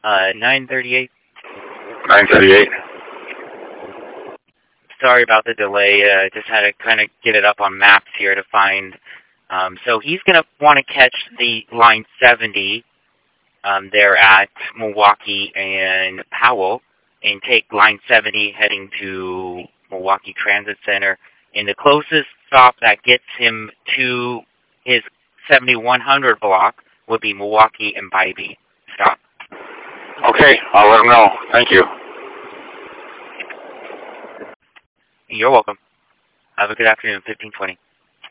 938. 938. Sorry about the delay. Just had to kind of get it up on maps here to find. So he's going to want to catch the line 70 there at Milwaukee and Powell and take line 70 heading to Milwaukee Transit Center. And the closest stop that gets him to his 7100 block would be Milwaukee and Bybee stop. Okay, I'll let him know. Thank you. You're welcome. Have a good afternoon, 1520.